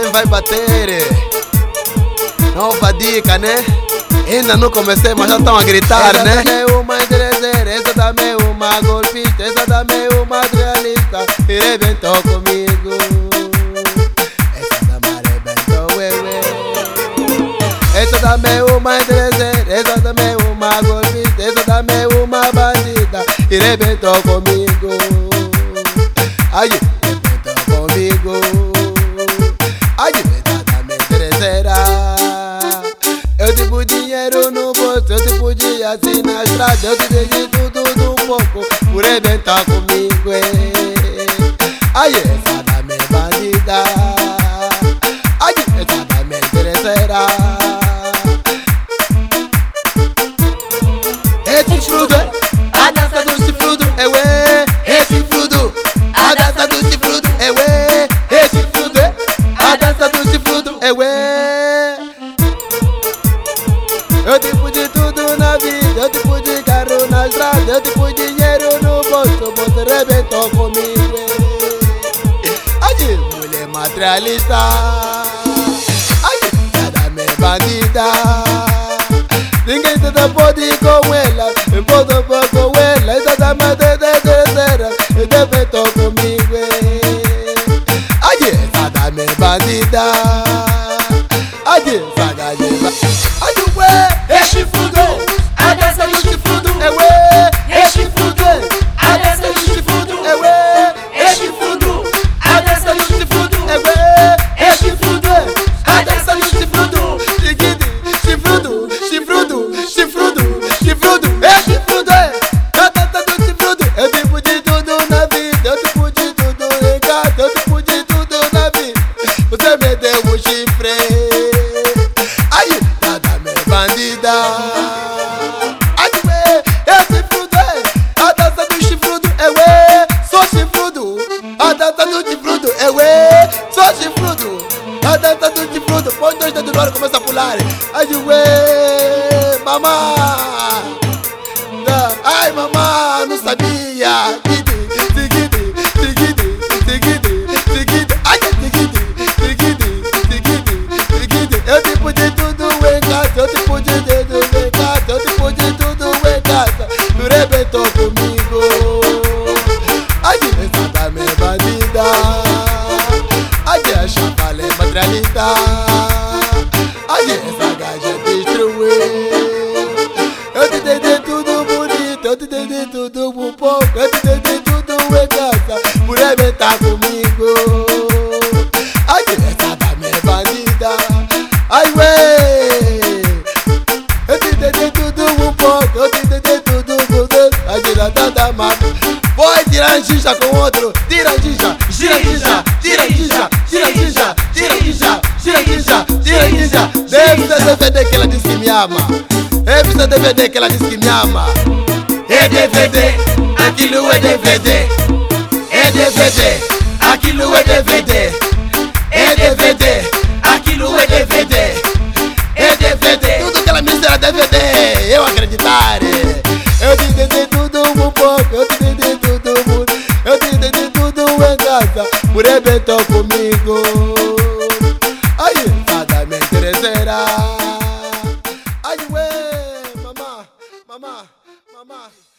vai bater. Nova dica, né? Ainda não comecei, mas já estão a gritar, essa né? Essa também é uma interesseira, essa também é uma golpista, essa também é uma realista e rebentou comigo. Essa também rebentou, essa também é uma interesseira, essa também é uma golpista, essa também é uma bandida e rebentou comigo. Ai, rebentou comigo. Ai, essa também é interesseira. Eu te pus dinheiro no bolso, eu te pus assim na estrada, eu te dei de tudo um pouco por rebentar comigo. Ai, essa da minha bandida. Ai, essa da minha interesseira. Esse chifrudo, a dança do chifrudo, esse chifrudo, a dança do chifrudo, esse chifrudo, a dança do chifrudo, Eu te pus de tudo na vida, eu te pus de carro na estrada, eu te pus dinheiro no bolso, você rebentou comigo. Ai, mulher materialista. Ai, cada minha bandida. Ninguém te pode ir com ela, eu posso pôr com ela, essa dama de terceira, e rebentou comigo. Ai, essa da minha bandida. Ai, essa da minha bandida. É chifrudo, a dança do chifrudo. É chifrudo, a dança do chifrudo. É chifrudo, a dança do chifrudo. É chifrudo, a dança do chifrudo. Chifrudo, chifrudo, chifrudo, chifrudo. É chifrudo, a dança do chifrudo. Eu te pus de tudo na vida, eu te pus de tudo em casa, eu te pus de tudo na vida. Você me deu um chifre. Bandida. Ai, esse chifrudo, a dança do chifrudo, sou chifrudo, a dança do chifrudo, sou chifrudo, a dança do chifrudo. Põe dois dedos no ar e começa a pular. Ai, mamá, ai, mamá, não sabia. Eu te pus de tudo em casa, eu te pus de dedo em casa, eu te pus de tudo em casa, tu rebentou comigo. Ai, essa da minha bandida. Ai, a chavala é materialista. Ai, essa gaja destruiu. Eu te dei de tudo bonito, eu te dei de tudo um pouco, eu te dei de tudo em casa, por rebentar comigo. Ai, essa da minha bandida. Ai, eu te dei tudo um pouco, eu te dei tudo com Deus. Ai, tira tanta mata. Vai tirar ginja com outro. Tira ginja, gira ginja, tira ginja, tira ginja, tira ginja, tira ginja, tira ginja. Deve ser DVD que ela disse que me ama. Deve ser DVD que ela disse que me ama. É DVD, aquilo é DVD. É DVD, aquilo é DVD. É DVD, aquilo é DVD. É DVD, tudo que ela me será DVD. Eu acreditar. Eu te dei tudo um pouco, eu te dei tudo muito, eu te dei tudo em casa, por rebentou comigo. Ai, nada me interesserá. Ai, mamá, mamá, mamá.